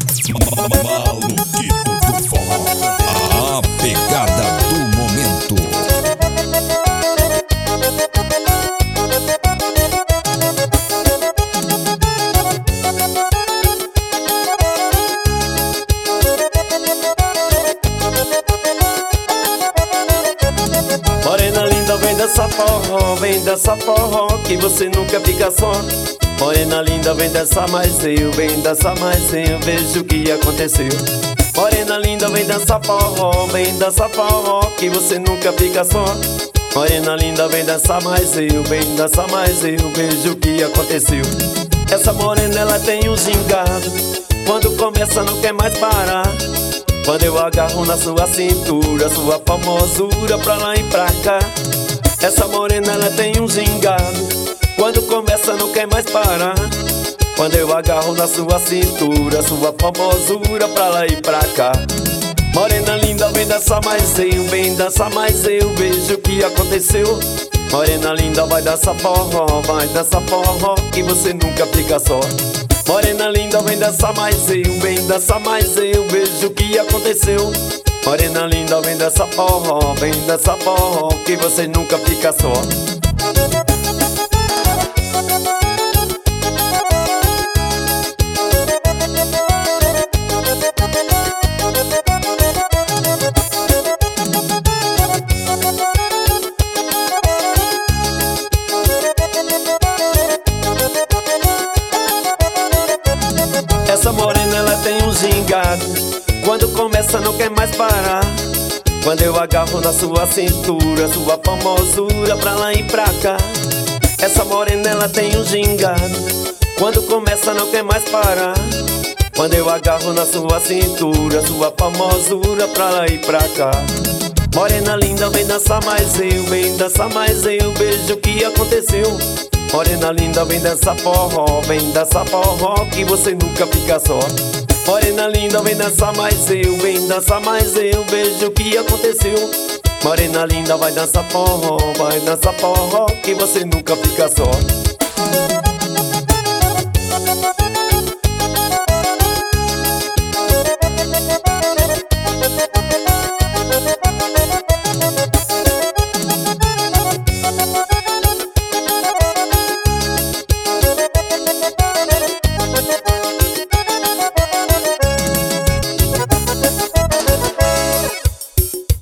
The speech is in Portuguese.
Maluquito do forró, a pegada do momento. Morena linda, vem dessa forró, que você nunca fica só. Morena linda, vem dançar mais eu, vejo o que aconteceu. Morena linda, vem dançar forró, que você nunca fica só. Morena linda, vem dançar mais eu, vejo o que aconteceu. Essa morena, ela tem um gingado, quando começa não quer mais parar. Quando eu agarro na sua cintura, sua formosura pra lá e pra cá. Essa morena, ela tem um gingado, quando começa não quer mais parar. Quando eu agarro na sua cintura, sua formosura pra lá e pra cá. Morena linda, vem dançar mais eu, vejo o que aconteceu. Morena linda, vai dançar forró, que você nunca fica só. Morena linda, vem dançar mais eu, vejo o que aconteceu. Morena linda, vem dançar forró, que você nunca fica só. Essa morena, ela tem um gingado, quando começa não quer mais parar. Quando eu agarro na sua cintura, sua formosura pra lá e pra cá. Essa morena, ela tem um gingado, quando começa não quer mais parar. Quando eu agarro na sua cintura, sua formosura pra lá e pra cá. Morena linda, vem dançar mais eu, vejo o que aconteceu. Morena linda, vem dançar forró, que você nunca fica só. Morena linda, vem dançar mais eu, vejo o que aconteceu. Morena linda, vai dançar forró, que você nunca fica só.